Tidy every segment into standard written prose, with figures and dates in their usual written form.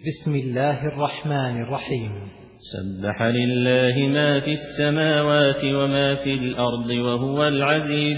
بسم الله الرحمن الرحيم. سبح لله ما في السماوات وما في الأرض وهو العزيز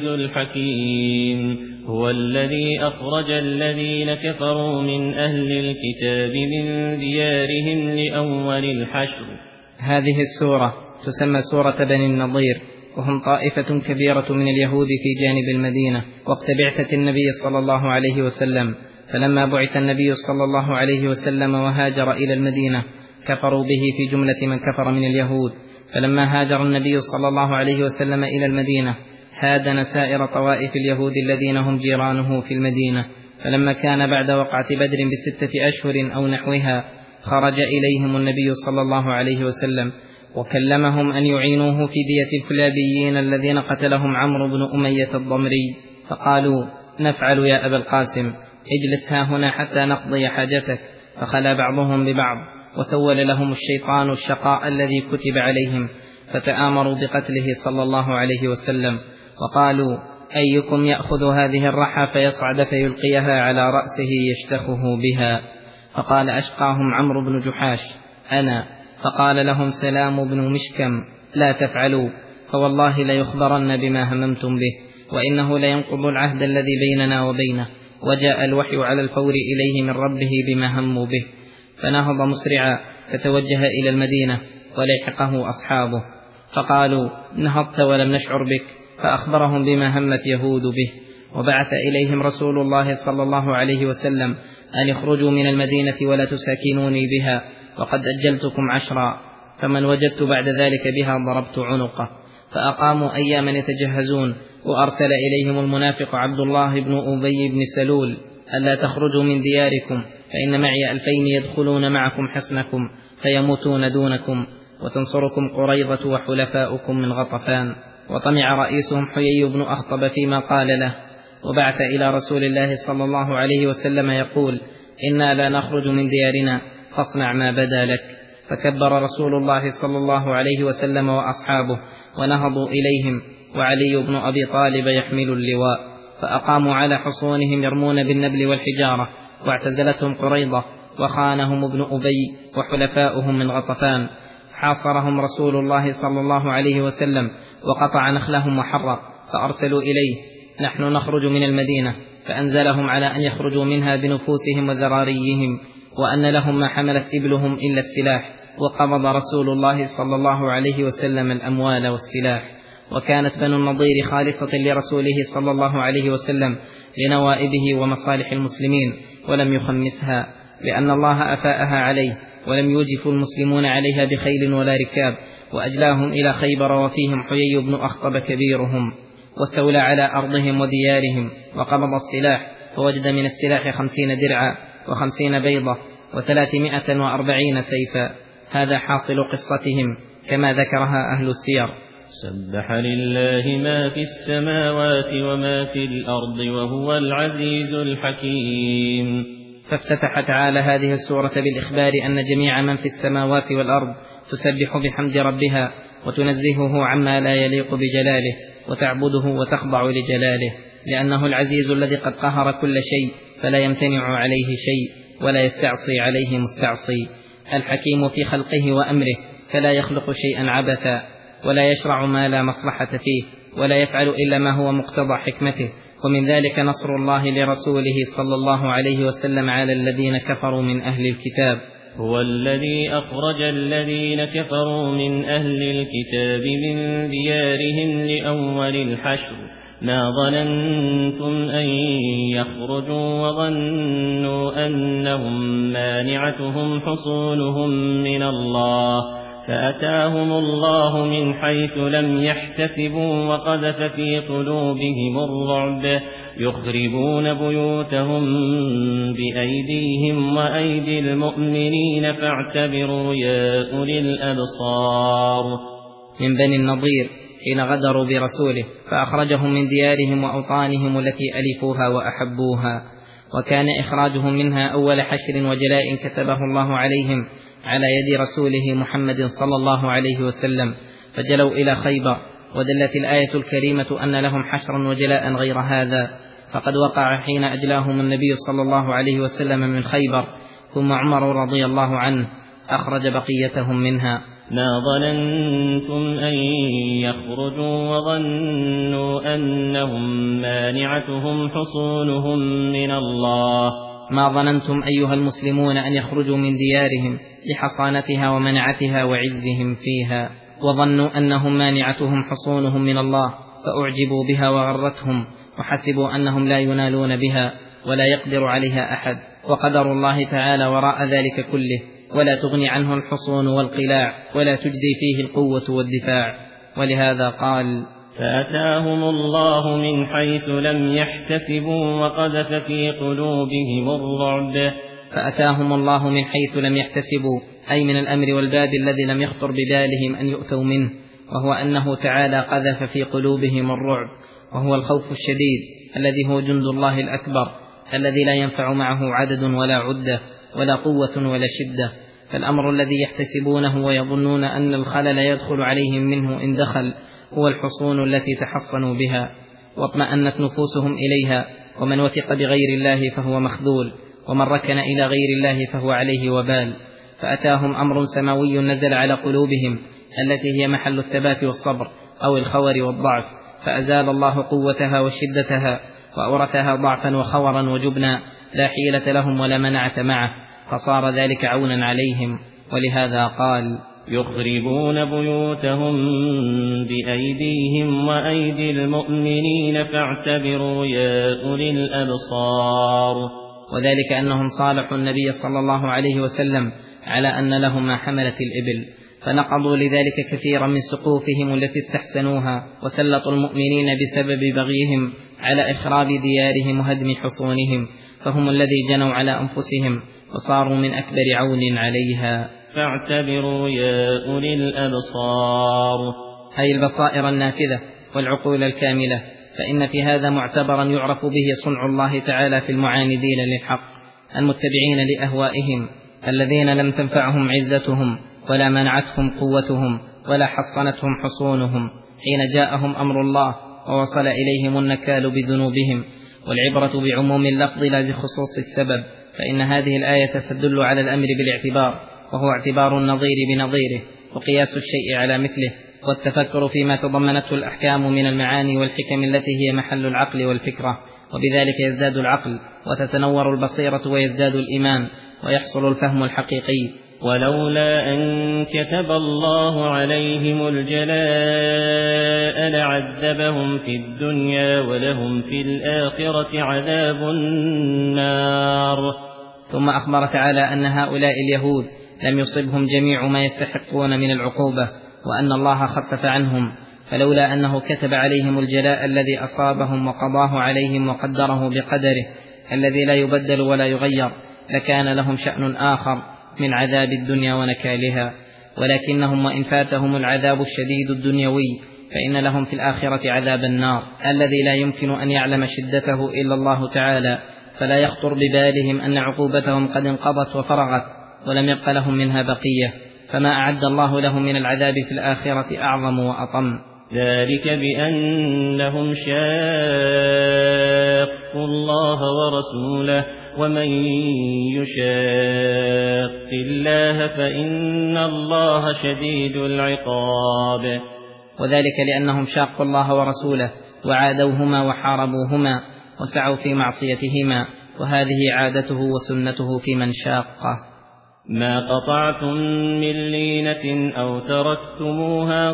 الحكيم. هو الذي أخرج الذين كفروا من أهل الكتاب من ديارهم لأول الحشر. هذه السورة تسمى سورة بني النضير، وهم طائفة كبيرة من اليهود في جانب المدينة وقت بعثة النبي صلى الله عليه وسلم. فلما بعث النبي صلى الله عليه وسلم وهاجر إلى المدينة كفروا به في جملة من كفر من اليهود. فلما هاجر النبي صلى الله عليه وسلم إلى المدينة هادن سائر طوائف اليهود الذين هم جيرانه في المدينة. فلما كان بعد وقعة بدر ب6 أشهر أو نحوها خرج إليهم النبي صلى الله عليه وسلم وكلمهم أن يعينوه في دية الكلابيين الذين قتلهم عمرو بن أمية الضمري. فقالوا: نفعل يا أبا القاسم، اجلس هاهنا حتى نقضي حاجتك. فخلا بعضهم ببعض وسول لهم الشيطان الشقاء الذي كتب عليهم، فتآمروا بقتله صلى الله عليه وسلم. وقالوا: أيكم يأخذ هذه الرحى فيصعد فيلقيها على رأسه يشتخه بها؟ فقال أشقاهم عمرو بن جحاش: أنا. فقال لهم سلام بن مشكم: لا تفعلوا، فوالله ليخبرن بما هممتم به، وإنه لينقض العهد الذي بيننا وبينه. وجاء الوحي على الفور إليه من ربه بما هموا به. فنهض مسرعا فتوجه إلى المدينة ولحقه أصحابه، فقالوا: نهضت ولم نشعر بك. فأخبرهم بما همت يهود به. وبعث إليهم رسول الله صلى الله عليه وسلم أن يخرجوا من المدينة ولا تساكنوني بها، وقد أجلتكم 10، فمن وجدت بعد ذلك بها ضربت عنقه. فأقاموا أياما يتجهزون، وأرسل إليهم المنافق عبد الله بن أبي بن سلول: ألا تخرجوا من دياركم، فإن معي 2000 يدخلون معكم حصنكم فيموتون دونكم، وتنصركم قريظة وحلفاؤكم من غطفان. وطمع رئيسهم حيي بن أخطب فيما قال له، وبعث إلى رسول الله صلى الله عليه وسلم يقول: إنا لا نخرج من ديارنا، فاصنع ما بدا لك. فكبر رسول الله صلى الله عليه وسلم وأصحابه ونهضوا إليهم، وعلي بن أبي طالب يحمل اللواء. فأقاموا على حصونهم يرمون بالنبل والحجارة، واعتزلتهم قريظة وخانهم ابن أبي وحلفاؤهم من غطفان. حاصرهم رسول الله صلى الله عليه وسلم وقطع نخلهم وحرق، فأرسلوا إليه: نحن نخرج من المدينة. فأنزلهم على أن يخرجوا منها بنفوسهم وذراريهم، وأن لهم ما حملت إبلهم إلا السلاح. وقبض رسول الله صلى الله عليه وسلم الأموال والسلاح. وكانت بنو النضير خالصة لرسوله صلى الله عليه وسلم لنوائبه ومصالح المسلمين، ولم يخمسها، لأن الله أفاءها عليه، ولم يوجف المسلمون عليها بخيل ولا ركاب. وأجلاهم إلى خيبر، وفيهم حيي بن أخطب كبيرهم، واستولى على أرضهم وديارهم. وقبض السلاح، فوجد من السلاح 50 درعا و50 بيضة و340 سيفا. هذا حاصل قصتهم كما ذكرها أهل السير. سبح لله ما في السماوات وما في الأرض وهو العزيز الحكيم. فافتتح تعالى هذه السورة بالإخبار أن جميع من في السماوات والأرض تسبح بحمد ربها وتنزهه عما لا يليق بجلاله، وتعبده وتخضع لجلاله، لأنه العزيز الذي قد قهر كل شيء فلا يمتنع عليه شيء ولا يستعصي عليه مستعصي. الحكيم في خلقه وأمره، فلا يخلق شيئا عبثا، ولا يشرع ما لا مصلحة فيه، ولا يفعل إلا ما هو مقتضى حكمته. ومن ذلك نصر الله لرسوله صلى الله عليه وسلم على الذين كفروا من أهل الكتاب. هو الذي أخرج الذين كفروا من أهل الكتاب من ديارهم لأول الحشر، ما ظننتم أن يخرجوا، وظنوا أنهم مانعتهم حصونهم من الله، فأتاهم الله من حيث لم يحتسبوا، وقذف في قلوبهم الرعب، يخربون بيوتهم بأيديهم وأيدي المؤمنين، فاعتبروا يا أولي الأبصار. من بني النضير حين غدروا برسوله فأخرجهم من ديارهم وأوطانهم التي ألفوها وأحبوها، وكان إخراجهم منها أول حشر وجلاء كتبه الله عليهم على يد رسوله محمد صلى الله عليه وسلم، فجلوا إلى خيبر. ودلت الآية الكريمة أن لهم حشرا وجلاء غير هذا، فقد وقع حين أجلاهم النبي صلى الله عليه وسلم من خيبر ثم عمر رضي الله عنه أخرج بقيتهم منها. ما ظننتم أن يخرجوا وظنوا أنهم مانعتهم حصونهم من الله. ما ظننتم أيها المسلمون أن يخرجوا من ديارهم لحصانتها ومنعتها وعزهم فيها، وظنوا أنهم مانعتهم حصونهم من الله، فأعجبوا بها وغرتهم، وحسبوا أنهم لا ينالون بها ولا يقدر عليها أحد، وقدر الله تعالى وراء ذلك كله، ولا تغني عنه الحصون والقلاع، ولا تجدي فيه القوة والدفاع. ولهذا قال: فأتاهم الله من حيث لم يحتسبوا وقذف في قلوبهم الرعب. فأتاهم الله من حيث لم يحتسبوا، أي من الأمر والباب الذي لم يخطر ببالهم أن يؤتوا منه، وهو أنه تعالى قذف في قلوبهم الرعب، وهو الخوف الشديد الذي هو جند الله الأكبر، الذي لا ينفع معه عدد ولا عدة ولا قوة ولا شدة. فالأمر الذي يحتسبونه ويظنون أن الخلل يدخل عليهم منه إن دخل هو الحصون التي تحصنوا بها واطمأنت نفوسهم إليها. ومن وثق بغير الله فهو مخذول، ومن ركن إلى غير الله فهو عليه وبال. فأتاهم أمر سماوي نزل على قلوبهم التي هي محل الثبات والصبر أو الخور والضعف، فأزال الله قوتها وشدتها، وأورثها ضعفا وخورا وجبنا لا حيلة لهم ولا منعة معه، فصار ذلك عونا عليهم. ولهذا قال: يخربون بيوتهم بأيديهم وأيدي المؤمنين فاعتبروا يا أولي الأبصار. وذلك أنهم صالحوا النبي صلى الله عليه وسلم على أن لهم ما حملت الإبل، فنقضوا لذلك كثيرا من سقوفهم التي استحسنوها، وسلطوا المؤمنين بسبب بغيهم على إخراب ديارهم وهدم حصونهم، فهم الذي جنوا على أنفسهم وصاروا من أكبر عون عليها. فاعتبروا يا أولي الأبصار، أي البصائر النافذة والعقول الكاملة، فإن في هذا معتبرا يعرف به صنع الله تعالى في المعاندين للحق المتبعين لأهوائهم، الذين لم تنفعهم عزتهم ولا منعتهم قوتهم ولا حصنتهم حصونهم حين جاءهم أمر الله ووصل إليهم النكال بذنوبهم. والعبرة بعموم اللفظ لا بخصوص السبب، فإن هذه الآية تدل على الأمر بالاعتبار، وهو اعتبار النظير بنظيره، وقياس الشيء على مثله، والتفكر فيما تضمنته الأحكام من المعاني والحكم التي هي محل العقل والفكرة، وبذلك يزداد العقل وتتنور البصيرة ويزداد الإيمان ويحصل الفهم الحقيقي. ولولا أن كتب الله عليهم الجلاء لعذبهم في الدنيا ولهم في الآخرة عذاب النار. ثم أخبر تعالى أن هؤلاء اليهود لم يصبهم جميع ما يستحقون من العقوبة، وأن الله خفف عنهم، فلولا أنه كتب عليهم الجلاء الذي أصابهم وقضاه عليهم وقدره بقدره الذي لا يبدل ولا يغير لكان لهم شأن آخر من عذاب الدنيا ونكالها. ولكنهم وإن فاتهم العذاب الشديد الدنيوي فإن لهم في الآخرة عذاب النار الذي لا يمكن أن يعلم شدته إلا الله تعالى، فلا يخطر ببالهم أن عقوبتهم قد انقضت وفرغت ولم يبق لهم منها بقية، فما أعد الله لهم من العذاب في الآخرة أعظم وأطم. ذلك بأنهم شاقوا الله ورسوله، ومن يشاق الله فإن الله شديد العقاب. وذلك لأنهم شاقوا الله ورسوله وعادوهما وحاربوهما وسعوا في معصيتهما، وهذه عادته وسنته في من شاقه. ما قطعتم من لينة أو تركتموها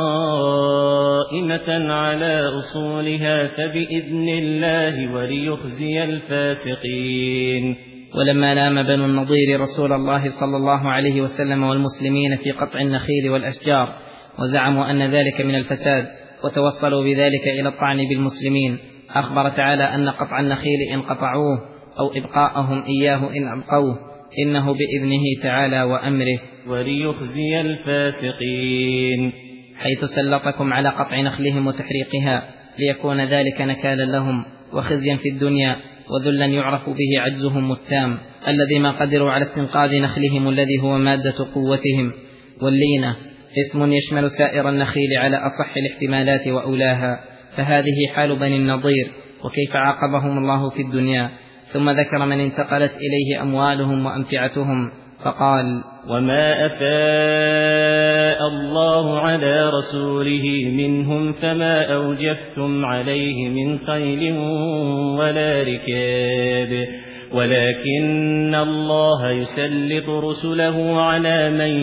قائمة على أصولها فبإذن الله وليخزي الفاسقين. ولما لام بنو النضير رسول الله صلى الله عليه وسلم والمسلمين في قطع النخيل والأشجار وزعموا أن ذلك من الفساد وتوصلوا بذلك إلى الطعن بالمسلمين، أخبر تعالى أن قطع النخيل إن قطعوه أو إبقاءهم إياه إن أبقوه إنه بإذنه تعالى وأمره. وليخزي الفاسقين، حيث سلطكم على قطع نخلهم وتحريقها ليكون ذلك نكالا لهم وخزيا في الدنيا وذلا يعرف به عجزهم التام الذي ما قدروا على استنقاذ نخلهم الذي هو مادة قوتهم. واللينة اسم يشمل سائر النخيل على أصح الاحتمالات وأولاها، فهذه حال بني النضير وكيف عاقبهم الله في الدنيا، ثم ذكر من انتقلت إليه أموالهم وأمتعتهم فقال: وما أفاء الله على رسوله منهم فما أوجفتم عليه من خيل ولا ركاب ولكن الله يسلط رسله على من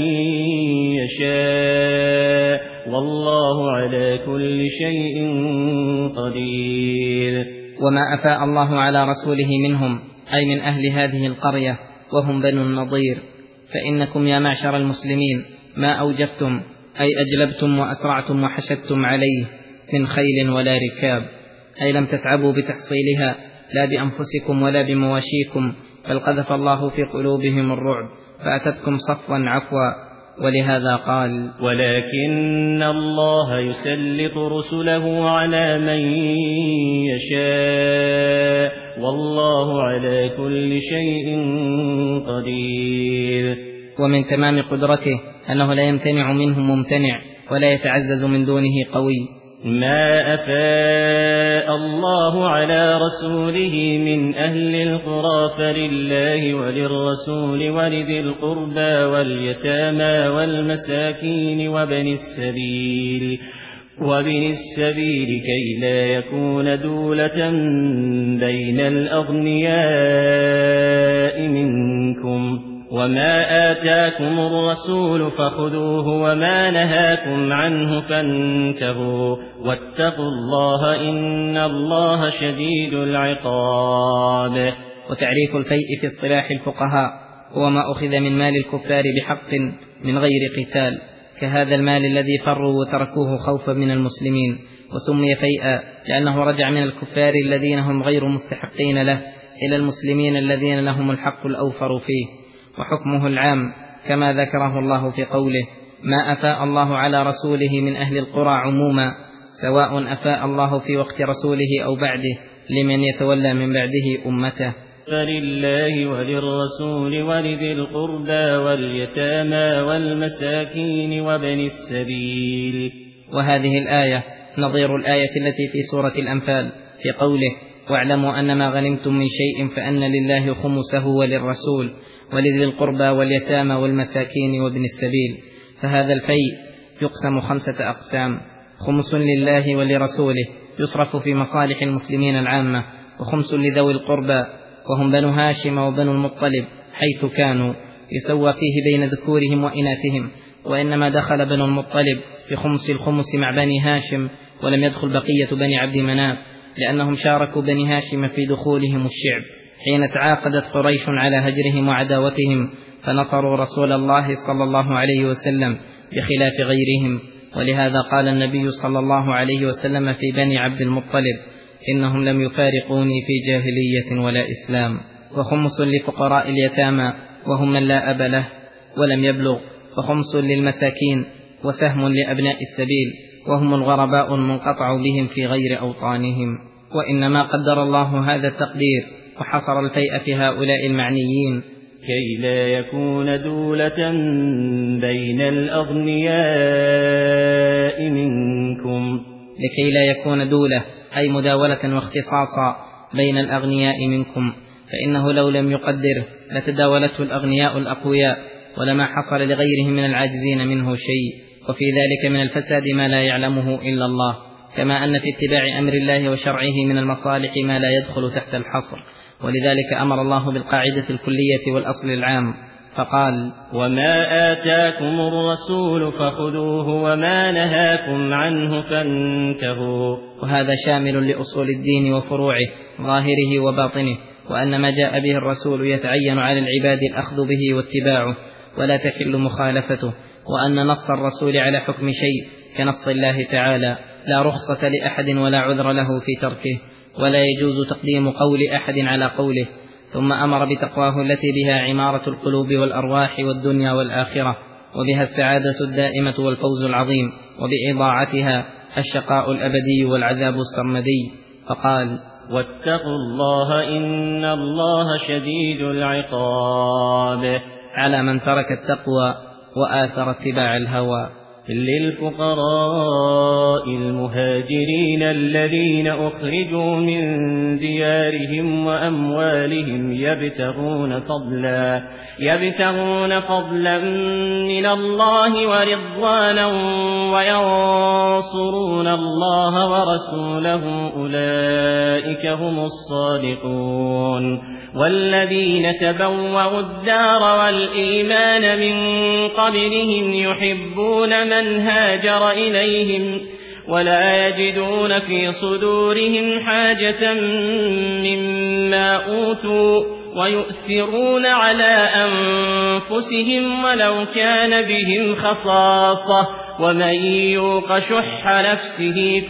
يشاء والله على كل شيء قدير. وما أفاء الله على رسوله منهم أي من أهل هذه القرية وهم بنو النضير، فإنكم يا معشر المسلمين ما أوجفتم أي أجلبتم وأسرعتم وحشدتم عليه من خيل ولا ركاب، أي لم تتعبوا بتحصيلها لا بأنفسكم ولا بمواشيكم، بل قذف الله في قلوبهم الرعب فأتتكم صفوا عفوا. ولهذا قال: ولكن الله يسلط رسله على من يشاء والله على كل شيء قدير. ومن تمام قدرته أنه لا يمتنع منه ممتنع ولا يتعزز من دونه قوي. ما أفاء الله على رسوله من أهل القرى فلله وللرسول ولذي القربى واليتامى والمساكين وابن السبيل كي لا يكون دولة بين الأغنياء منكم. وما آتاكم الرسول فخذوه وما نهاكم عنه فانتهوا واتقوا الله إن الله شديد العقاب. وتعريف الفيء في اصطلاح الفقهاء هو ما أخذ من مال الكفار بحق من غير قتال، كهذا المال الذي فروا وتركوه خوفا من المسلمين، وسمي فيئا لأنه رجع من الكفار الذين هم غير مستحقين له إلى المسلمين الذين لهم الحق الأوفر فيه. وحكمه العام كما ذكره الله في قوله: ما أفاء الله على رسوله من أهل القرى عموما، سواء أفاء الله في وقت رسوله أو بعده لمن يتولى من بعده أمته. فلله وللرسول ولذي القربى واليتامى والمساكين وابن السبيل. وهذه الآية نظير الآية التي في سورة الأنفال في قوله: واعلموا أن ما غنمتم من شيء فأن لله خمسه وللرسول ولذي القربى واليتامى والمساكين وابن السبيل. فهذا الفيء يقسم 5 أقسام: خمس لله ولرسوله يصرف في مصالح المسلمين العامة، وخمس لذوي القربى وهم بنو هاشم وبنو المطلب حيث كانوا، يسوى فيه بين ذكورهم وإناثهم، وإنما دخل بنو المطلب في خمس الخمس مع بني هاشم، ولم يدخل بقية بني عبد مناف لأنهم شاركوا بني هاشم في دخولهم الشعب حين تعاقدت قريش على هجرهم وعداوتهم، فنصروا رسول الله صلى الله عليه وسلم بخلاف غيرهم. ولهذا قال النبي صلى الله عليه وسلم في بني عبد المطلب: إنهم لم يفارقوني في جاهلية ولا إسلام. وخمس لفقراء اليتامى وهم من لا أب له ولم يبلغ، وخمس للمساكين، وسهم لأبناء السبيل وهم الغرباء المنقطع بهم في غير أوطانهم. وإنما قدر الله هذا التقدير وحصر الفيء في هؤلاء المعنيين كي لا يكون دولة بين الأغنياء منكم، لكي لا يكون دولة أي مداولة واختصاصا بين الأغنياء منكم، فإنه لو لم يقدر لتداولته الأغنياء الأقوياء ولما حصل لغيرهم من العاجزين منه شيء. وفي ذلك من الفساد ما لا يعلمه إلا الله، كما أن في اتباع أمر الله وشرعه من المصالح ما لا يدخل تحت الحصر. ولذلك أمر الله بالقاعدة الكلية والأصل العام فقال: وما آتاكم الرسول فخذوه وما نهاكم عنه فانتهوا. وهذا شامل لأصول الدين وفروعه ظاهره وباطنه، وأن ما جاء به الرسول يتعين على العباد الأخذ به واتباعه ولا تحل مخالفته، وأن نص الرسول على حكم شيء كنص الله تعالى لا رخصة لأحد ولا عذر له في تركه، ولا يجوز تقديم قول أحد على قوله. ثم أمر بتقواه التي بها عمارة القلوب والأرواح والدنيا والآخرة، وبها السعادة الدائمة والفوز العظيم، وبإضاعتها الشقاء الأبدي والعذاب السرمدي، فقال: واتقوا الله إن الله شديد العقاب. على من ترك التقوى وآثر اتباع الهوى. للفقراء المهاجرين الذين أخرجوا من ديارهم وأموالهم يبتغون فضلا من الله ورضوانا وينصرون الله ورسوله أولئك هم الصادقون. والذين تبوأوا الدار والإيمان من قبلهم يحبون من هاجر إليهم ولا يجدون في صدورهم حاجة مما أوتوا ويؤثرون على أنفسهم ولو كان بهم خصاصة ومن يوق شح نفسه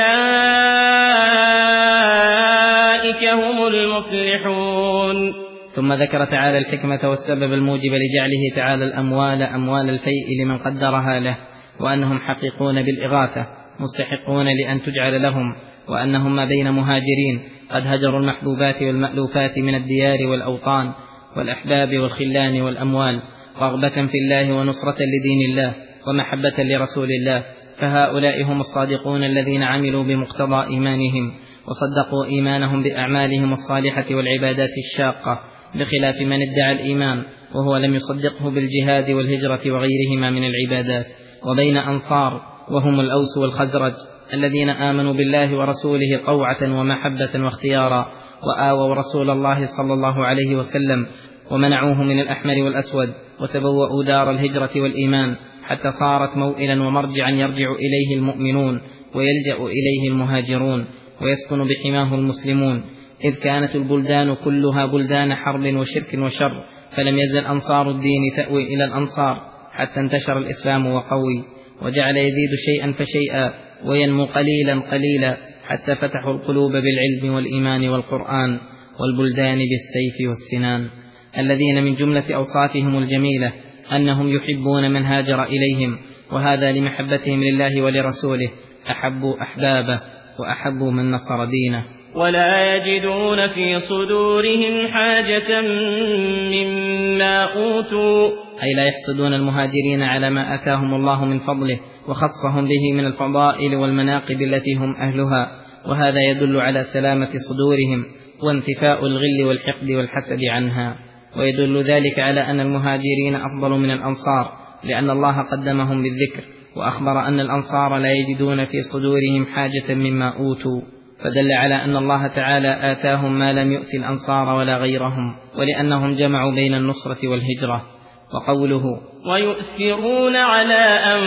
فأولئك هم المفلحون. ثم ذكر تعالى الحكمة والسبب الموجب لجعله تعالى الأموال أموال الفيء لمن قدرها له، وأنهم حقيقون بالإغاثة مستحقون لأن تجعل لهم، وأنهم ما بين مهاجرين قد هجروا المحبوبات والمألوفات من الديار والأوطان والأحباب والخلان والأموال رغبة في الله ونصرة لدين الله ومحبة لرسول الله، فهؤلاء هم الصادقون الذين عملوا بمقتضى إيمانهم وصدقوا إيمانهم بأعمالهم الصالحة والعبادات الشاقة، بخلاف من ادعى الإيمان وهو لم يصدقه بالجهاد والهجرة وغيرهما من العبادات. وبين أنصار وهم الأوس والخزرج الذين آمنوا بالله ورسوله طوعة ومحبة واختيارا، وآووا رسول الله صلى الله عليه وسلم ومنعوه من الأحمر والأسود، وتبوأوا دار الهجرة والإيمان حتى صارت موئلا ومرجعا يرجع إليه المؤمنون ويلجأ إليه المهاجرون ويسكن بحماه المسلمون، إذ كانت البلدان كلها بلدان حرب وشرك وشر، فلم يزل أنصار الدين تأوي إلى الأنصار حتى انتشر الإسلام وقوي، وجعل يزيد شيئا فشيئا وينمو قليلا قليلا حتى فتحوا القلوب بالعلم والإيمان والقرآن والبلدان بالسيف والسنان، الذين من جملة أوصافهم الجميلة أنهم يحبون من هاجر إليهم، وهذا لمحبتهم لله ولرسوله، أحبوا أحبابه وأحبوا من نصر دينه. ولا يجدون في صدورهم حاجة مما أوتوا، أي لا يحسدون المهاجرين على ما أتاهم الله من فضله وخصهم به من الفضائل والمناقب التي هم أهلها، وهذا يدل على سلامة صدورهم وانتفاء الغل والحقد والحسد عنها، ويدل ذلك على أن المهاجرين أفضل من الأنصار، لأن الله قدمهم بالذكر وأخبر أن الأنصار لا يجدون في صدورهم حاجة مما أوتوا، فدل على أن الله تعالى آتاهم ما لم يؤت الأنصار ولا غيرهم، ولأنهم جمعوا بين النصرة والهجرة. وقوله ويؤثرون على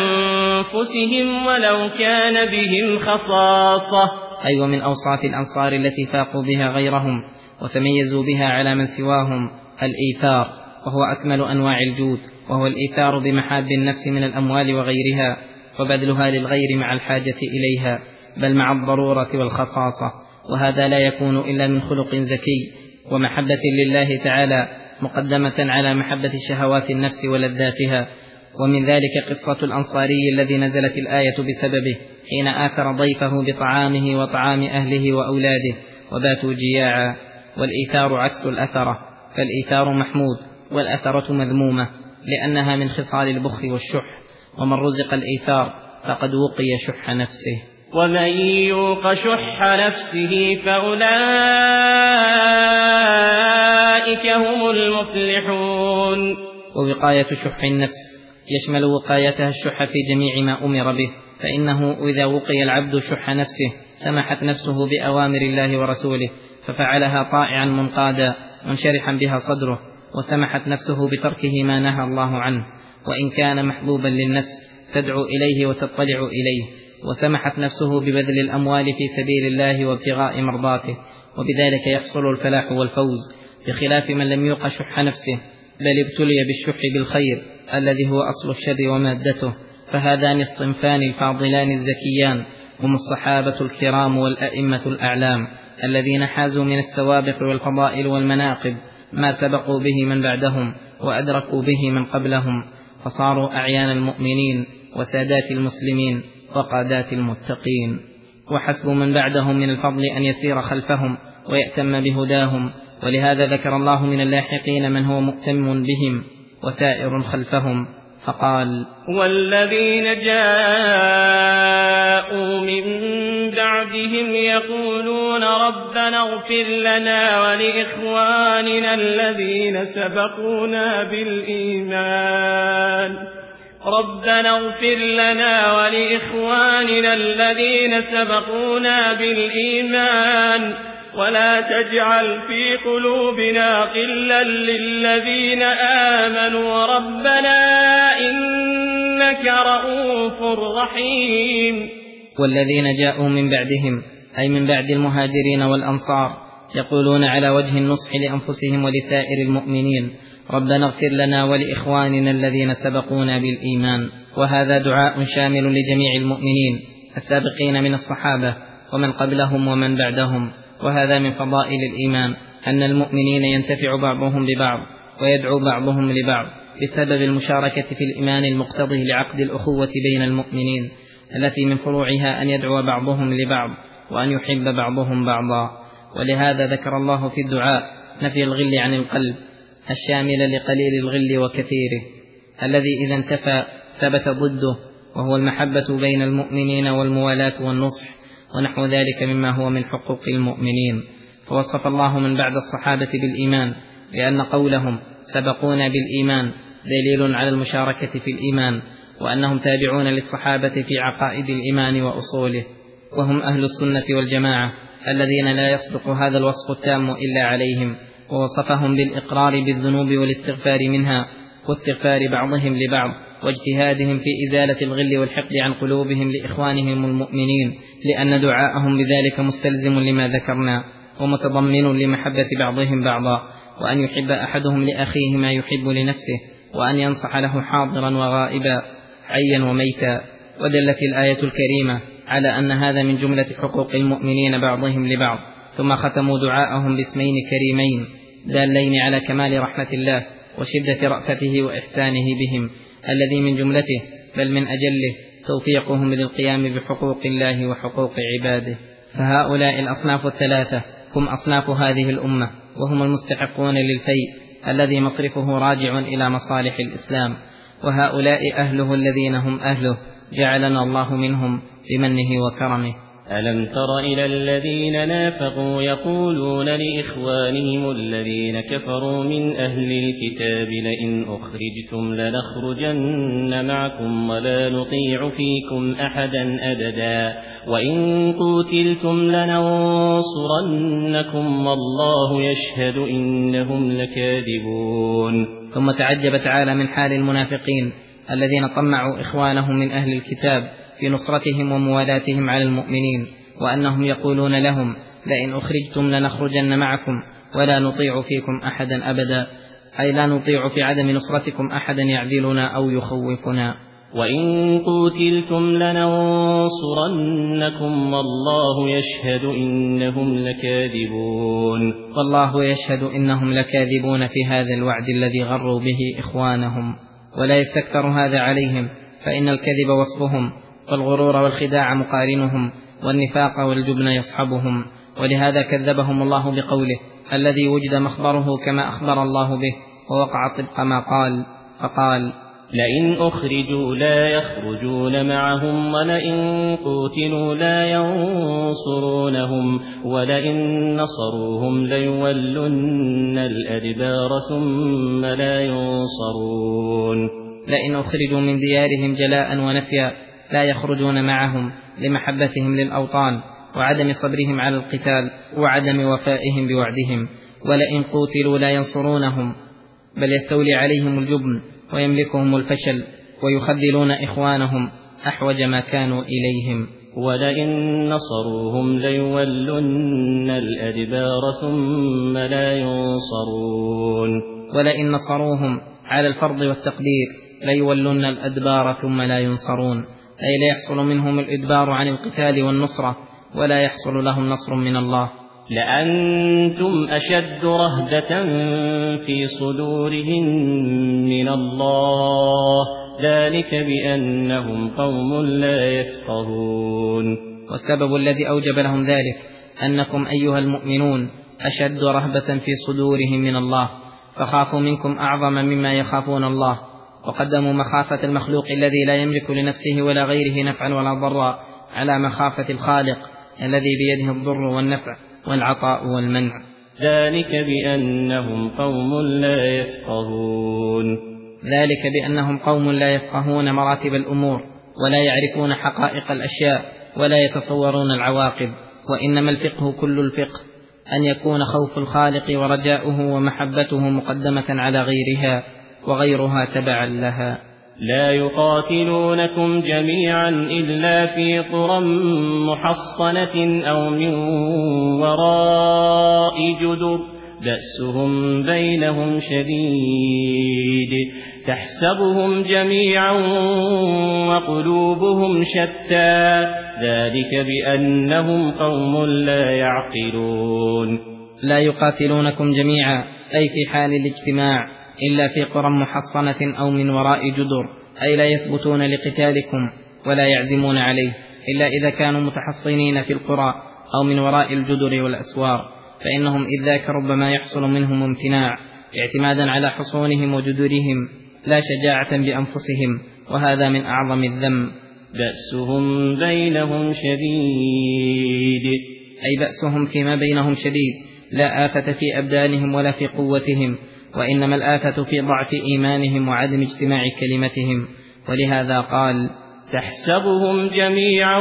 أنفسهم ولو كان بهم خصاصة، أي ومن أوصاف الأنصار التي فاقوا بها غيرهم وتميزوا بها على من سواهم الإيثار، وهو أكمل أنواع الجود، وهو الإيثار بمحاب النفس من الأموال وغيرها وبذلها للغير مع الحاجة إليها، بل مع الضرورة والخصاصة، وهذا لا يكون إلا من خلق زكي ومحبة لله تعالى مقدمة على محبة شهوات النفس ولذاتها. ومن ذلك قصة الأنصاري الذي نزلت الآية بسببه حين آثر ضيفه بطعامه وطعام أهله وأولاده وباتوا جياعا، والإيثار عكس الأثرة، فالإيثار محمود والأثرة مذمومة لأنها من خصال البخل والشح، ومن رزق الإيثار فقد وقي شح نفسه. ومن يوق شح نفسه فأولئك هم المفلحون. ووقاية شح النفس يشمل وقايتها الشح في جميع ما أمر به، فإنه إذا وقي العبد شح نفسه سمحت نفسه بأوامر الله ورسوله ففعلها طائعا منقادا منشرحا بها صدره، وسمحت نفسه بتركه ما نهى الله عنه وإن كان محبوبا للنفس تدعو إليه وتطلع إليه، وسمحت نفسه ببذل الأموال في سبيل الله وابتغاء مرضاته، وبذلك يحصل الفلاح والفوز، بخلاف من لم يوق شح نفسه بل ابتلي بالشح بالخير الذي هو أصل الشر ومادته، فهذان الصنفان الفاضلان الزكيان هم الصحابة الكرام والأئمة الأعلام الذين حازوا من السوابق والفضائل والمناقب ما سبقوا به من بعدهم وأدركوا به من قبلهم، فصاروا أعيان المؤمنين وسادات المسلمين وقادات المتقين، وحسب من بعدهم من الفضل أن يسير خلفهم ويأتم بهداهم، ولهذا ذكر الله من اللاحقين من هو مؤتم بهم وسائر خلفهم، فقال: والذين جاءوا من بعدهم يقولون ربنا اغفر لنا ولإخواننا الذين سبقونا بالإيمان ولا تجعل في قلوبنا غلا للذين آمنوا ربنا إنك رؤوف رحيم. والذين جاءوا من بعدهم أي من بعد المهاجرين والأنصار يقولون على وجه النصح لأنفسهم ولسائر المؤمنين: ربنا اغفر لنا ولإخواننا الذين سبقونا بالإيمان. وهذا دعاء شامل لجميع المؤمنين السابقين من الصحابة ومن قبلهم ومن بعدهم. وهذا من فضائل الإيمان أن المؤمنين ينتفع بعضهم ببعض ويدعو بعضهم لبعض بسبب المشاركة في الإيمان المقتضي لعقد الأخوة بين المؤمنين، التي من فروعها أن يدعو بعضهم لبعض وأن يحب بعضهم بعضا. ولهذا ذكر الله في الدعاء نفي الغل عن القلب الشامل لقليل الغل وكثيره، الذي إذا انتفى ثبت ضده، وهو المحبة بين المؤمنين والموالاة والنصح ونحو ذلك مما هو من حقوق المؤمنين. فوصف الله من بعد الصحابة بالإيمان لأن قولهم سبقونا بالإيمان دليل على المشاركة في الإيمان، وأنهم تابعون للصحابة في عقائد الإيمان وأصوله، وهم أهل السنة والجماعة الذين لا يصدق هذا الوصف التام إلا عليهم. ووصفهم بالإقرار بالذنوب والاستغفار منها واستغفار بعضهم لبعض واجتهادهم في إزالة الغل والحقد عن قلوبهم لإخوانهم المؤمنين، لأن دعاءهم بذلك مستلزم لما ذكرنا ومتضمن لمحبة بعضهم بعضا، وأن يحب أحدهم لأخيه ما يحب لنفسه، وأن ينصح له حاضرا وغائبا حيا وميتا. ودلت الآية الكريمة على أن هذا من جملة حقوق المؤمنين بعضهم لبعض. ثم ختموا دعاءهم باسمين كريمين دالين على كمال رحمة الله وشدة رأفته وإحسانه بهم، الذي من جملته بل من أجله توفيقهم للقيام بحقوق الله وحقوق عباده. فهؤلاء الأصناف الثلاثة هم أصناف هذه الأمة، وهم المستحقون للفيء الذي مصرفه راجع إلى مصالح الإسلام، وهؤلاء أهله الذين هم أهله، جعلنا الله منهم بمنه وكرمه. ألم تر إلى الذين نافقوا يقولون لإخوانهم الذين كفروا من أهل الكتاب لئن أخرجتم لنخرجن معكم ولا نطيع فيكم أحدا أبدا وإن قتلتم لننصرنكم والله يشهد إنهم لكاذبون. ثم تعجب تعالى من حال المنافقين الذين طمعوا إخوانهم من أهل الكتاب في نصرتهم وموالاتهم على المؤمنين، وأنهم يقولون لهم لئن أخرجتم لنخرجن معكم ولا نطيع فيكم أحدا أبدا، أي لا نطيع في عدم نصرتكم أحدا يعذلنا أو يخوفنا. وإن قتلتم لننصرنكم والله يشهد إنهم لكاذبون. والله يشهد إنهم لكاذبون في هذا الوعد الذي غروا به إخوانهم. ولا يستكثر هذا عليهم، فإن الكذب وصفهم، والغرور والخداع مقارنهم، والنفاق والجبن يصحبهم. ولهذا كذبهم الله بقوله الذي وجد مخبره كما أخبر الله به ووقع طبق ما قال، فقال لئن أخرجوا لا يخرجون معهم ولئن قتلوا لا ينصرونهم ولئن نصروهم ليولن الأدبار ثم لا ينصرون. لئن أخرجوا من ديارهم جلاء ونفيا لا يخرجون معهم لمحبتهم للأوطان وعدم صبرهم على القتال وعدم وفائهم بوعدهم. ولئن قتلوا لا ينصرونهم، بل يستولي عليهم الجبن ويملكهم الفشل ويخذلون إخوانهم أحوج ما كانوا إليهم. ولئن نصروهم ليولن الأدبار ثم لا ينصرون. ولئن نصروهم على الفرض والتقدير ليولن الأدبار ثم لا ينصرون، أي لا يحصل منهم الإدبار عن القتال والنصرة ولا يحصل لهم نصر من الله. لأنتم أشد رهبة في صدورهم من الله ذلك بأنهم قوم لا يفقهون. والسبب الذي أوجب لهم ذلك أنكم أيها المؤمنون أشد رهبة في صدورهم من الله، فخافوا منكم أعظم مما يخافون الله، وقدموا مخافة المخلوق الذي لا يملك لنفسه ولا غيره نفعا ولا ضرا على مخافة الخالق الذي بيده الضر والنفع والعطاء والمنع. ذلك بأنهم قوم لا يفقهون مراتب الأمور ولا يعرفون حقائق الأشياء ولا يتصورون العواقب. وإنما الفقه كل الفقه أن يكون خوف الخالق ورجاؤه ومحبته مقدمة على غيرها وغيرها تبعا لها. لا يقاتلونكم جميعا إلا في قرى محصنة أو من وراء جدر بأسهم بينهم شديد تحسبهم جميعا وقلوبهم شتى ذلك بأنهم قوم لا يعقلون. لا يقاتلونكم جميعا أي في حال الاجتماع إلا في قرى محصنة أو من وراء جدر، أي لا يثبتون لقتالكم ولا يعزمون عليه إلا إذا كانوا متحصنين في القرى أو من وراء الجدر والأسوار، فإنهم إذ ذاك ربما يحصل منهم امتناع اعتمادا على حصونهم وجدرهم لا شجاعة بأنفسهم، وهذا من أعظم الذنب. بأسهم بينهم شديد أي بأسهم فيما بينهم شديد، لا آفة في أبدانهم ولا في قوتهم، وإنما الآفة في ضعف إيمانهم وعدم اجتماع كلمتهم. ولهذا قال تحسبهم جميعا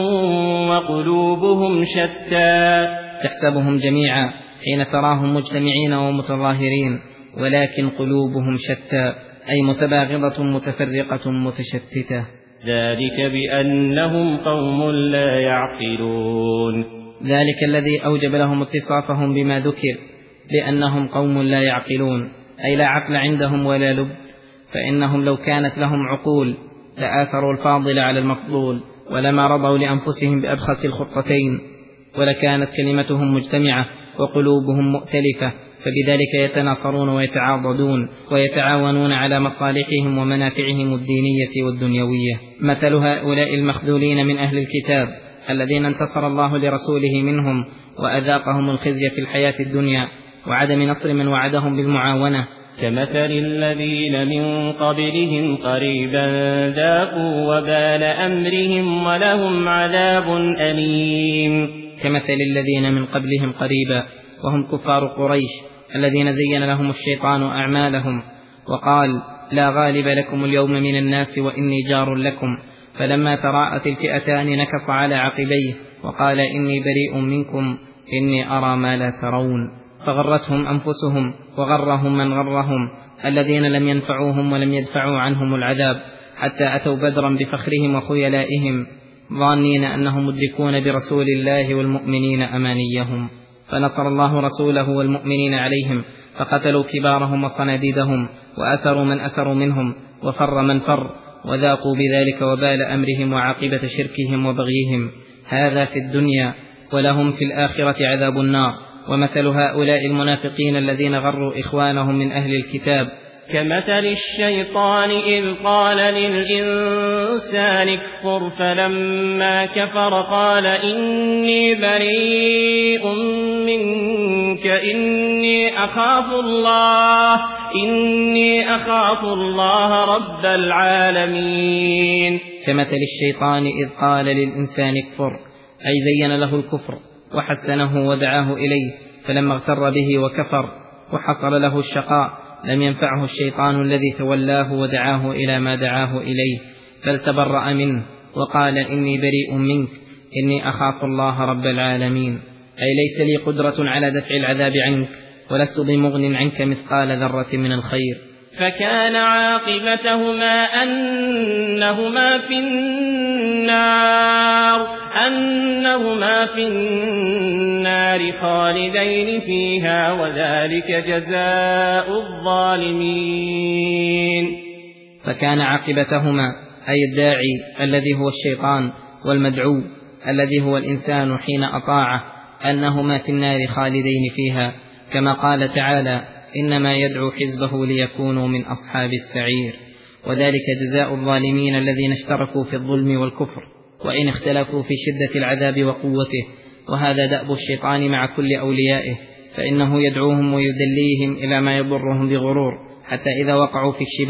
وقلوبهم شتى. تحسبهم جميعا حين تراهم مجتمعين ومتظاهرين، ولكن قلوبهم شتى أي متباغضة متفرقة متشتتة. ذلك بأنهم قوم لا يعقلون. ذلك الذي أوجب لهم اتصافهم بما ذكر لأنهم قوم لا يعقلون، أي لا عقل عندهم ولا لب، فإنهم لو كانت لهم عقول لآثروا الفاضل على المفضول ولما رضوا لأنفسهم بأبخس الخطتين، ولكانت كلمتهم مجتمعة وقلوبهم مؤتلفة، فبذلك يتناصرون ويتعاضدون ويتعاونون على مصالحهم ومنافعهم الدينية والدنيوية. مثل هؤلاء المخذولين من أهل الكتاب الذين انتصر الله لرسوله منهم وأذاقهم الخزي في الحياة الدنيا وعدم نصر من وعدهم بالمعاونة، كمثل الذين من قبلهم قريبا ذاقوا وبال أمرهم ولهم عذاب أليم. كمثل الذين من قبلهم قريبا وهم كفار قريش الذين زين لهم الشيطان أعمالهم وقال لا غالب لكم اليوم من الناس وإني جار لكم، فلما تراءت الفئتان نكص على عقبيه وقال إني بريء منكم إني أرى ما لا ترون، فغرتهم أنفسهم وغرهم من غرهم الذين لم ينفعوهم ولم يدفعوا عنهم العذاب، حتى أتوا بدرا بفخرهم وخيلائهم ظانين أنهم مدركون برسول الله والمؤمنين أمانيهم، فنصر الله رسوله والمؤمنين عليهم، فقتلوا كبارهم وصناديدهم وأثروا من أثروا منهم وفر من فر، وذاقوا بذلك وبال أمرهم وعاقبة شركهم وبغيهم. هذا في الدنيا، ولهم في الآخرة عذاب النار. ومثل هؤلاء المنافقين الذين غروا إخوانهم من أهل الكتاب كمثل الشيطان إذ قال للإنسان اكفر فلما كفر قال إني بريء منك إني أخاف الله رب العالمين. كمثل الشيطان إذ قال للإنسان اكفر، أي زين له الكفر وحسنه ودعاه إليه، فلما اغتر به وكفر وحصل له الشقاء لم ينفعه الشيطان الذي تولاه ودعاه إلى ما دعاه إليه، بل تبرأ منه وقال إني بريء منك إني أخاف الله رب العالمين، أي ليس لي قدرة على دفع العذاب عنك ولست بمغن عنك مثقال ذرة من الخير. فكان عاقبتهما أنهما في النار خالدين فيها وذلك جزاء الظالمين. فكان عاقبتهما أي الداعي الذي هو الشيطان والمدعو الذي هو الإنسان حين أطاعه أنهما في النار خالدين فيها، كما قال تعالى إنما يدعو حزبه ليكونوا من أصحاب السعير. وذلك جزاء الظالمين الذين اشتركوا في الظلم والكفر وإن اختلفوا في شدة العذاب وقوته، وهذا دأب الشيطان مع كل أوليائه، فإنه يدعوهم ويدليهم إلى ما يضرهم بغرور، حتى إذا وقعوا في الشباك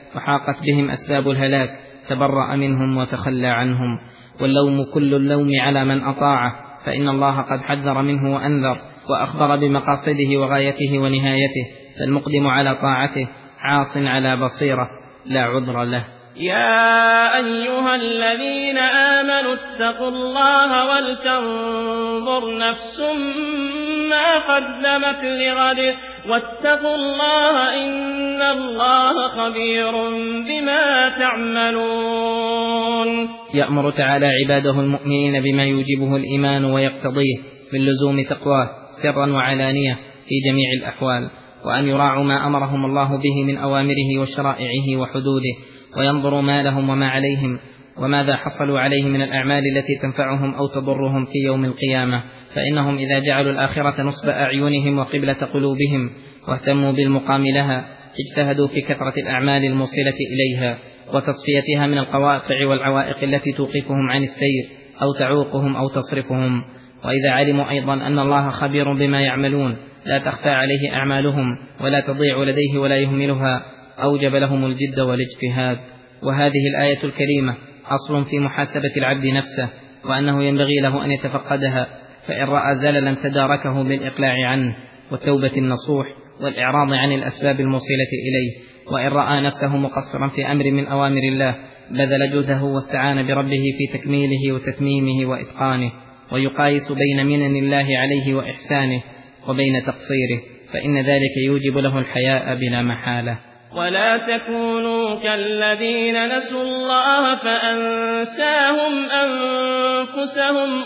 وحاقت بهم أسباب الهلاك تبرأ منهم وتخلى عنهم. واللوم كل اللوم على من أطاعه، فإن الله قد حذر منه وأنذر وأخبر بمقاصده وغايته ونهايته، فالمقدم على طاعته عاص على بصيرة لا عذر له. يا أيها الذين آمنوا اتقوا الله ولتنظر نفس ما قدمت لغد واتقوا الله إن الله خبير بما تعملون. يأمر تعالى عباده المؤمنين بما يوجبه الإيمان ويقتضيه من لزوم تقواه سرا وعلانية في جميع الأحوال، وأن يراعوا ما أمرهم الله به من أوامره وشرائعه وحدوده، وينظروا ما لهم وما عليهم وماذا حصلوا عليه من الأعمال التي تنفعهم أو تضرهم في يوم القيامة، فإنهم إذا جعلوا الآخرة نصب أعينهم وقبلة قلوبهم واهتموا بالمقام لها اجتهدوا في كثرة الأعمال الموصلة إليها وتصفيتها من القواطع والعوائق التي توقفهم عن السير أو تعوقهم أو تصرفهم. وإذا علموا أيضا أن الله خبير بما يعملون لا تخفى عليه أعمالهم ولا تضيع لديه ولا يهملها، أوجب لهم الجد والاجتهاد. وهذه الآية الكريمة أصل في محاسبة العبد نفسه، وأنه ينبغي له أن يتفقدها، فإن رأى زللا تداركه بالإقلاع عنه والتوبة النصوح والإعراض عن الأسباب الموصلة إليه، وإن رأى نفسه مقصرا في أمر من أوامر الله بذل جهده واستعان بربه في تكميله وتتميمه وإتقانه، ويقايس بين منن الله عليه وإحسانه وبين تقصيره، فإن ذلك يوجب له الحياء بلا محالة. ولا تكونوا كالذين نسوا الله فأنساهم أنفسهم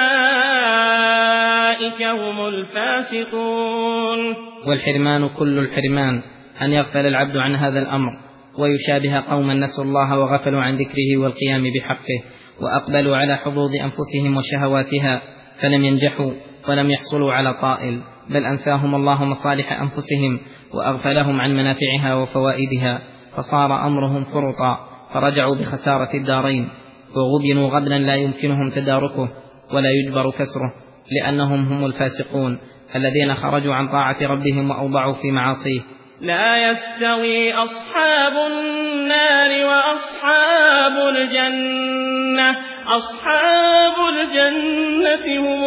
أولئك هم الفاسقون. والحرمان كل الحرمان أن يغفل العبد عن هذا الأمر ويشابه قوما نسوا الله وغفلوا عن ذكره والقيام بحقه وأقبلوا على حظوظ أنفسهم وشهواتها، فلم ينجحوا ولم يحصلوا على طائل، بل أنساهم الله مصالح أنفسهم وأغفلهم عن منافعها وفوائدها، فصار أمرهم فرطا، فرجعوا بخسارة الدارين، وغبنوا غبنا لا يمكنهم تداركه ولا يجبر كسره، لأنهم هم الفاسقون الذين خرجوا عن طاعة ربهم وأوضعوا في معاصيه. لا يستوي أصحاب النار وأصحاب الجنة، أصحاب الجنة هم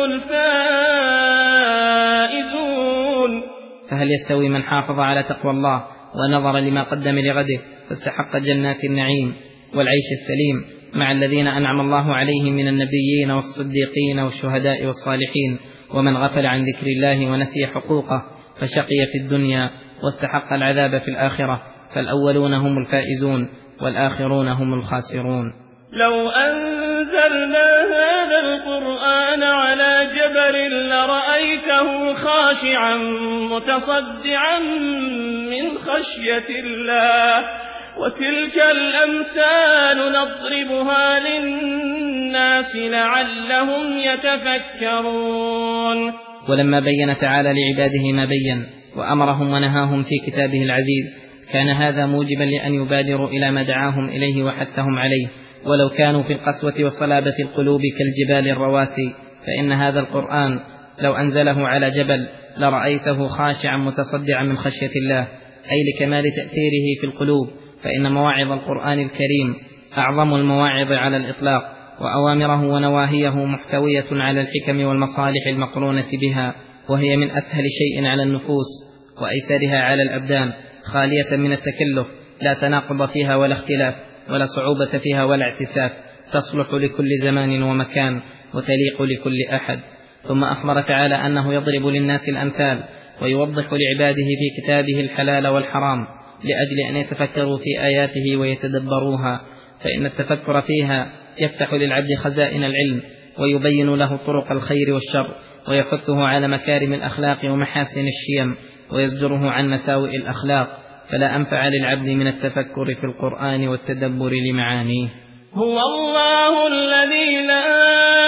الفائزون. فهل يستوي من حافظ على تقوى الله ونظر لما قدم لغده فاستحق جنات النعيم والعيش السليم مع الذين أنعم الله عليهم من النبيين والصديقين والشهداء والصالحين، ومن غفل عن ذكر الله ونسي حقوقه فشقي في الدنيا واستحق العذاب في الآخرة؟ فالأولون هم الفائزون والآخرون هم الخاسرون. لو أنزلنا هذا القرآن على جبل لرأيته خاشعا متصدعا من خشية الله، وتلك الأمثال نضربها للناس لعلهم يتفكرون. ولما بين تعالى لعباده ما بين وأمرهم ونهاهم في كتابه العزيز، كان هذا موجبا لأن يبادروا إلى ما دعاهم إليه وحثهم عليه، ولو كانوا في القسوة وصلابة القلوب كالجبال الرواسي، فإن هذا القرآن لو أنزله على جبل لرأيته خاشعا متصدعا من خشية الله، أي لكمال تأثيره في القلوب، فإن مواعظ القرآن الكريم أعظم المواعظ على الإطلاق، وأوامره ونواهيه محتوية على الحكم والمصالح المقرونة بها، وهي من أسهل شيء على النفوس وأيسرها على الأبدان، خالية من التكلف، لا تناقض فيها ولا اختلاف ولا صعوبة فيها ولا اعتساف، تصلح لكل زمان ومكان وتليق لكل أحد. ثم أخبر تعالى أنه يضرب للناس الأمثال ويوضح لعباده في كتابه الحلال والحرام لأجل أن يتفكروا في آياته ويتدبروها، فإن التفكر فيها يفتح للعبد خزائن العلم ويبين له طرق الخير والشر، ويحثه على مكارم الأخلاق ومحاسن الشيم، ويزجره عن مساوئ الأخلاق، فلا أنفع للعبد من التفكر في القرآن والتدبر لمعانيه. هو الله الذي لا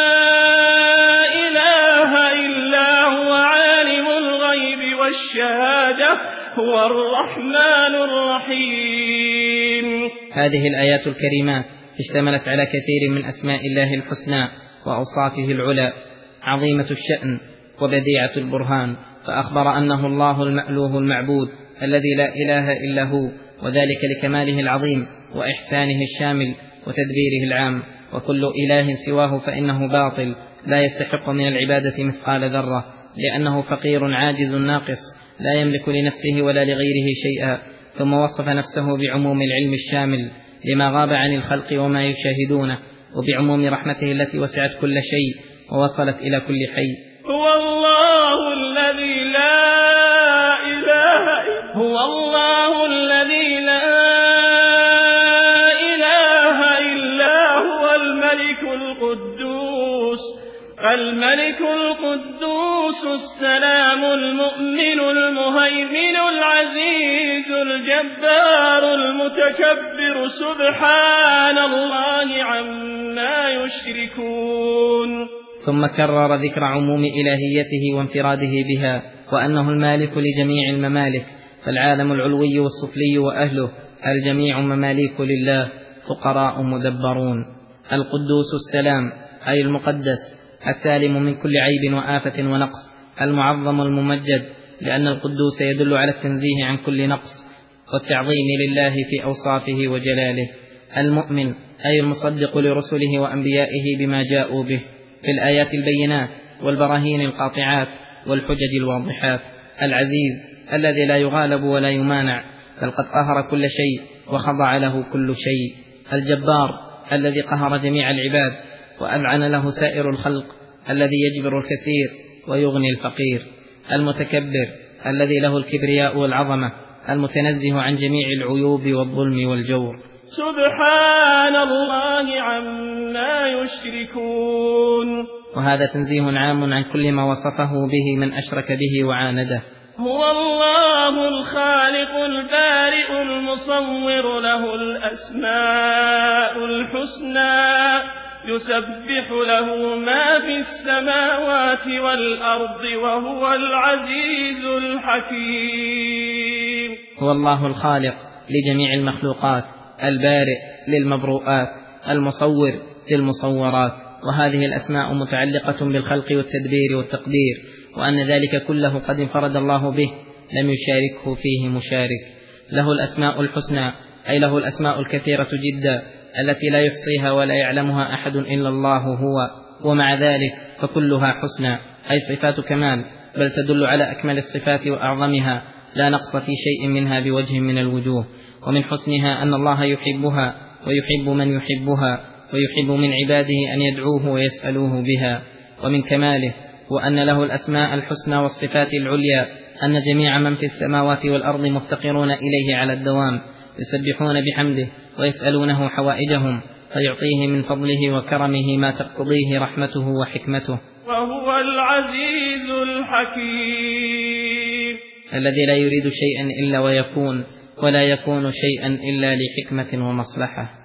إله إلا هو عالم الغيب والشهادة هو الرحمن الرحيم. هذه الآيات الكريمات اشتملت على كثير من أسماء الله الحسنى وأوصافه العلى، عظيمة الشأن وبديعة البرهان، فأخبر أنه الله المألوه المعبود الذي لا إله إلا هو، وذلك لكماله العظيم وإحسانه الشامل وتدبيره العام، وكل إله سواه فإنه باطل لا يستحق من العبادة مثقال ذرة، لأنه فقير عاجز ناقص لا يملك لنفسه ولا لغيره شيئا. ثم وصف نفسه بعموم العلم الشامل لما غاب عن الخلق وما يشاهدونه، وبعموم رحمته التي وسعت كل شيء ووصلت إلى كل حي. هو الله الذي لا إله إلا هو الملك القدوس السلام المؤمن المهيمن العزيز الجبار المتكبر سبحان الله عما يشركون. ثم كرر ذكر عموم إلهيته وانفراده بها، وأنه المالك لجميع الممالك، فالعالم العلوي والسفلي وأهله الجميع مماليك لله فقراء مدبرون. القدوس السلام أي المقدس السالم من كل عيب وآفة ونقص، المعظم الممجد، لأن القدوس يدل على التنزيه عن كل نقص والتعظيم لله في أوصافه وجلاله. المؤمن أي المصدق لرسله وأنبيائه بما جاءوا به في الآيات البينات والبراهين القاطعات والحجج الواضحات. العزيز الذي لا يغالب ولا يمانع، بل قد قهر كل شيء وخضع له كل شيء. الجبار الذي قهر جميع العباد وأذعن له سائر الخلق، الذي يجبر الكثير ويغني الفقير. المتكبر الذي له الكبرياء والعظمة، المتنزه عن جميع العيوب والظلم والجور. سبحان الله عما يشركون. وهذا تنزيه عام عن كل ما وصفه به من أشرك به وعانده. هو الله الخالق البارئ المصور، له الأسماء الحسنى، يسبح له ما في السماوات والأرض، وهو العزيز الحكيم. هو الله الخالق لجميع المخلوقات، البارئ للمبروءات، المصور للمصورات، وهذه الأسماء متعلقة بالخلق والتدبير والتقدير، وأن ذلك كله قد انفرد الله به لم يشاركه فيه مشارك. له الأسماء الحسنى أي له الأسماء الكثيرة جدا التي لا يحصيها ولا يعلمها أحد إلا الله هو، ومع ذلك فكلها حسنى أي صفات كمال، بل تدل على أكمل الصفات وأعظمها، لا نقص في شيء منها بوجه من الوجوه. ومن حسنها أن الله يحبها ويحب من يحبها، ويحب من عباده أن يدعوه ويسألوه بها. ومن كماله وأن له الأسماء الحسنى والصفات العليا، أن جميع من في السماوات والأرض مفتقرون إليه على الدوام، يسبحون بحمده ويسألونه حوائجهم، فيعطيه من فضله وكرمه ما تقتضيه رحمته وحكمته. وهو العزيز الحكيم الذي لا يريد شيئا إلا ويكون، ولا يكون شيئا إلا لحكمة ومصلحة.